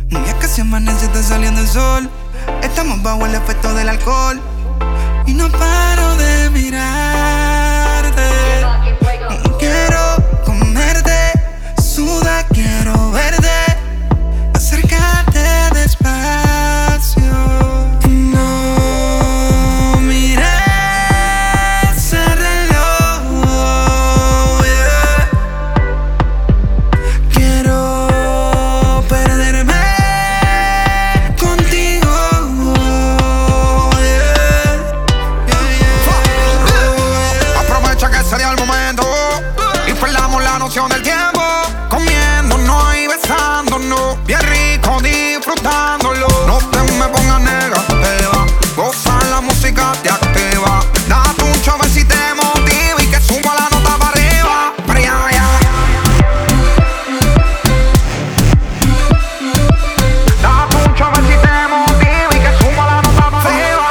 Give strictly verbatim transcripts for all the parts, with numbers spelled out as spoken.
Y es que si amanece está saliendo el sol. Estamos bajo el efecto del alcohol y no paro de mirarte. Quiero comerte, suda, quiero verte. Acércate despacio. No mires ese reloj, yeah. Quiero perderme contigo, yeah. Yeah, yeah, yeah. Aprovecha que sería el momento y perdamos la noción del tiempo, comiéndonos y besándonos, bien rico, disfrutándolo. No te me pongas negativa, goza la música, te activa. Date un chove si te motiva y que suba la nota para arriba, para allá, allá. Date un chove si te motiva y que suba la nota para arriba.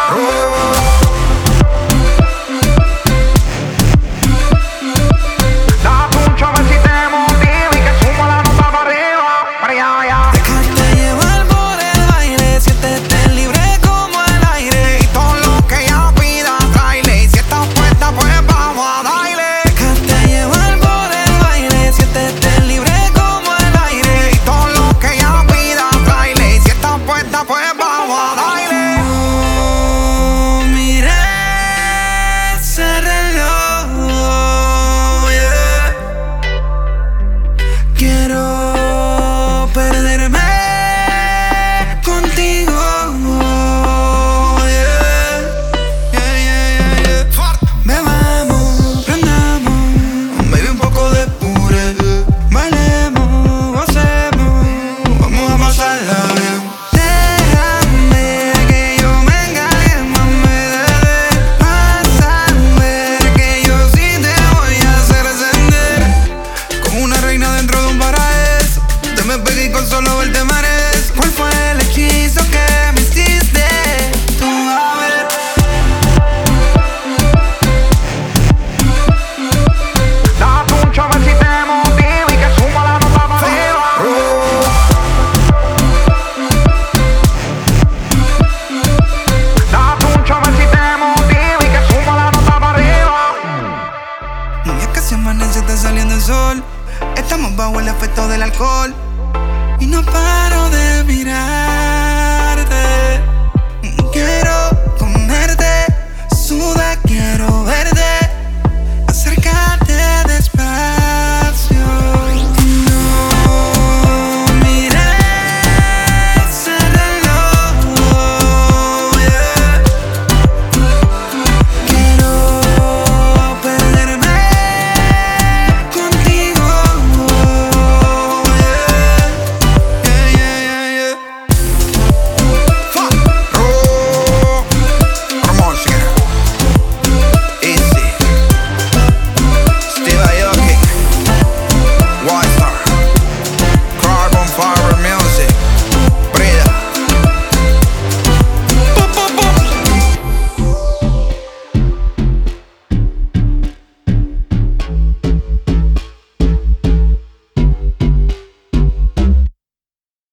Date un chove si te motiva y que suba la nota para arriba, para allá, allá. Déjate llevar por el baile, siéntete libre como el aire. Y todo lo que ella pida, tráele. Y si estás puesta, pues vamos a darle. Déjate llevar por el baile, siéntete libre como el aire. Y todo lo que ella pida, tráele. Y si estás puesta, pues vamos a darle. No mires ese reloj, yeah. Quiero perderme contigo, yeah. Yeah, yeah, yeah, yeah. Bebamos, prendamos, baby, un poco de pure. Bailemos, gocemos, vamos a pasarla bien. Déjame que yo me engañe, mami, bebé. Vas a ver que yo sí te voy a hacer ascender como una reina dentro de un paraíso. Te me pegué y con solo verte merezco. ¿Cuál fue el hechizo que me hiciste? Tú a ver. Date un chove si te motiva y que suba la nota para arriba. Date un chove si te motiva y que suba la nota para arriba. Y es que si amanece está saliendo el sol. Estamos bajo el efecto del alcohol y no paro de mirar.